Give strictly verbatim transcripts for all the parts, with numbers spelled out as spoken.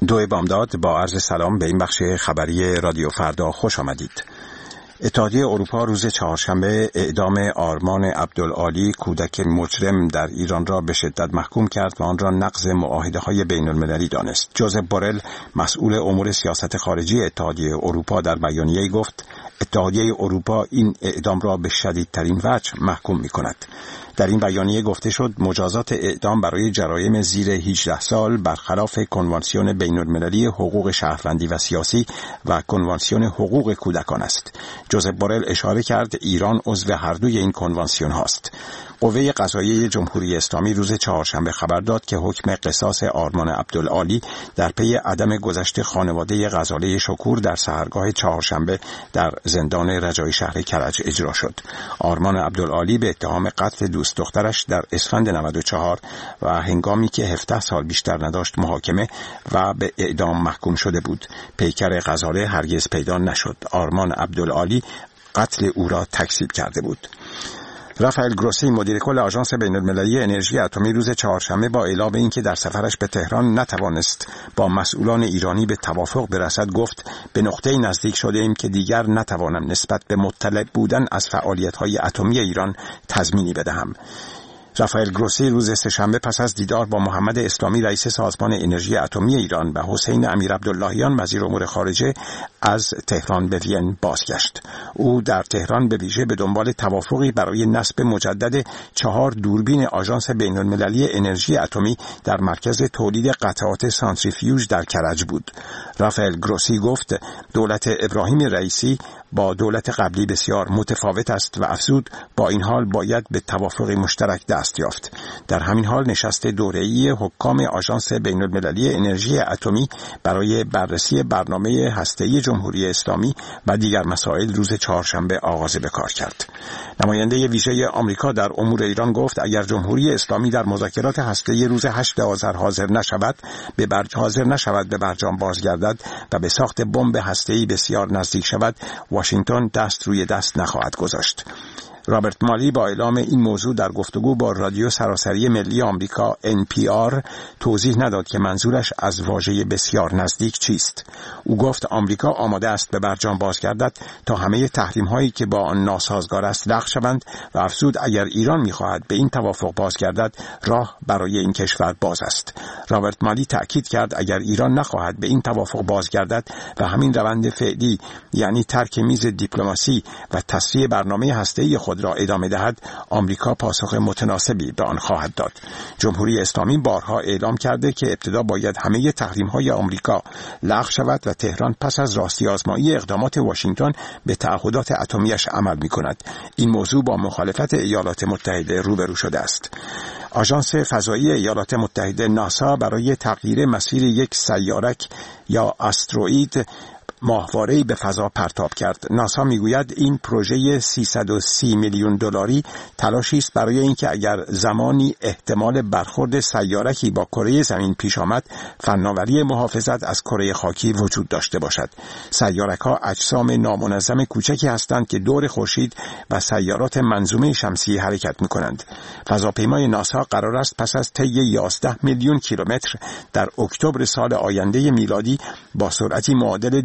دو بامداد با عرض سلام به این بخش خبری رادیو فردا خوش آمدید. اتحادیه اروپا روز چهارشنبه اعدام آرمان عبدالعالی کودک مجرم در ایران را به شدت محکوم کرد و آن را نقض معاهده‌های بین‌المللی دانست. جوزف بورل مسئول امور سیاست خارجی اتحادیه اروپا در بیانیه‌ای گفت اتحادیه اروپا این اعدام را به شدیدترین وجه محکوم می‌کند. در این بیانیه گفته شد مجازات اعدام برای جرایم زیر هجده سال برخلاف کنوانسیون بین‌المللی حقوق شهروندی و سیاسی و کنوانسیون حقوق کودکان است. جوزف بورل اشاره کرد ایران عضو هر دوی این کنوانسیون هاست. قوه قضاییه جمهوری اسلامی روز چهارشنبه خبر داد که حکم قصاص آرمان عبدالعالی در پی عدم گذشت خانواده غزاله شکور در سحرگاه چهارشنبه در زندان رجایی شهر کرج اجرا شد. آرمان عبدالعالی به اتهام قتل دوست دخترش در اسفند نود و چهار و هنگامی که هفده سال بیشتر نداشت محاکمه و به اعدام محکوم شده بود. پیکر غزاله هرگز پیدا نشد. آرمان عبدالعالی قتل او را تکذیب کرده بود. رافائل گروسی مدیر کل آژانس بین‌المللی انرژی اتمی روز چهارشنبه با اعلام اینکه در سفرش به تهران نتوانست با مسئولان ایرانی به توافق برسد گفت به نقطه‌ای نزدیک شده ایم که دیگر نتوانم نسبت به مطلع بودن از فعالیت‌های اتمی ایران تضمینی بدهم. رافائل گروسی روز سه‌شنبه پس از دیدار با محمد اسلامی رئیس سازمان انرژی اتمی ایران و حسین امیر عبداللهیان وزیر امور خارجه از تهران به وین بازگشت. او در تهران به ویژه به دنبال توافقی برای نصب مجدد چهار دوربین آژانس بین‌المللی انرژی اتمی در مرکز تولید قطعات سانتریفیوژ در کرج بود. رافائل گروسی گفت دولت ابراهیم رئیسی با دولت قبلی بسیار متفاوت است و افزود با این حال باید به توافق مشترک دست یافت. در همین حال نشست دوره‌ای حکام آژانس بین‌المللی انرژی اتمی برای بررسی برنامه هسته‌ای جمهوری اسلامی و دیگر مسائل روز چهارشنبه آغاز به کار کرد. نماینده ویژه آمریکا در امور ایران گفت اگر جمهوری اسلامی در مذاکرات هسته‌ای روز هشت آذر حاضر نشود به برج حاضر نشود به برجام بازگردد و به ساخت بمب هسته‌ای بسیار نزدیک شود واشنگتن دست روی دست نخواهد گذاشت. رابرت مالی با اعلام این موضوع در گفتگو با رادیو سراسری ملی آمریکا ان پی آر توضیح نداد که منظورش از واژه بسیار نزدیک چیست. او گفت آمریکا آماده است به برجام بازگردد تا همه تحریم هایی که با آن ناسازگار است لغو شوند و افزود اگر ایران می‌خواهد به این توافق بازگردد راه برای این کشور باز است. رابرت مالی تأکید کرد اگر ایران نخواهد به این توافق بازگردد و همین روند فعلی یعنی ترک میز دیپلماسی و تصفیه برنامه هسته‌ای خود را ادامه دهد آمریکا پاسخ متناسبی به آن خواهد داد. جمهوری اسلامی بارها اعلام کرده که ابتدا باید همه تحریم‌های آمریکا لغو شود و تهران پس از راستی آزمایی اقدامات واشنگتن به تعهدات اتمیش عمل می‌کند. این موضوع با مخالفت ایالات متحده روبرو شده است. آژانس فضایی ایالات متحده ناسا برای تغییر مسیر یک سیارک یا آستروئید ماهواره‌ای به فضا پرتاب کرد. ناسا میگوید این پروژه سیصد و سی میلیون دلاری تلاشی است برای اینکه اگر زمانی احتمال برخورد سیارکی با کره زمین پیش آمد فناوری محافظت از کره خاکی وجود داشته باشد. سیارک‌ها اجسام نامنظم کوچکی هستند که دور خورشید و سیارات منظومه شمسی حرکت می‌کنند. فضاپیمای ناسا قرار است پس از طی یازده میلیون کیلومتر در اکتبر سال آینده میلادی با سرعتی معادل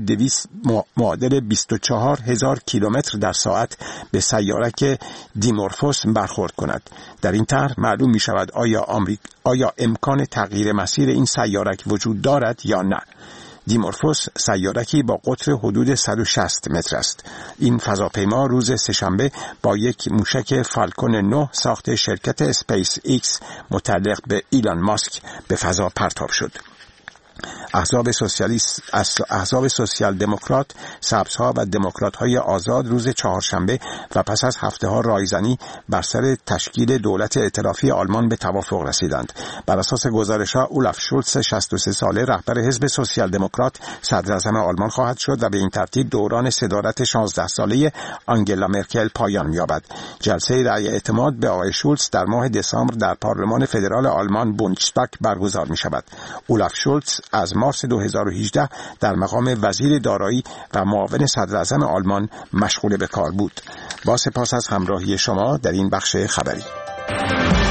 معادل بیست و چهار هزار کیلومتر در ساعت به سیارک دیمورفوس برخورد کند. در این طرح معلوم می شود آیا آمریکا آیا امکان تغییر مسیر این سیارک وجود دارد یا نه. دیمورفوس سیارکی با قطر حدود صد و شصت متر است. این فضاپیما روز سه‌شنبه با یک موشک فالکون نه ساخت شرکت اسپیس ایکس متعلق به ایلان ماسک به فضا پرتاب شد. احزاب سوسیالیست احزاب سوسیال دموکرات، سبزها و دموکرات‌های آزاد روز چهارشنبه و پس از هفته‌ها رایزنی بر سر تشکیل دولت ائتلافی آلمان به توافق رسیدند. بر اساس گزارش‌ها اولاف شولتز شصت و سه ساله رهبر حزب سوسیال دموکرات صدر اعظم آلمان خواهد شد و به این ترتیب دوران صدارت شانزده ساله آنگلا مرکل پایان می‌یابد. جلسه رأی اعتماد به آقای شولتز در ماه دسامبر در پارلمان فدرال آلمان بوندستاگ برگزار می‌شود. اولاف شولتز از مارس دو هزار و هجده در مقام وزیر دارایی و معاون صدر اعظم آلمان مشغول به کار بود. با سپاس از همراهی شما در این بخش خبری.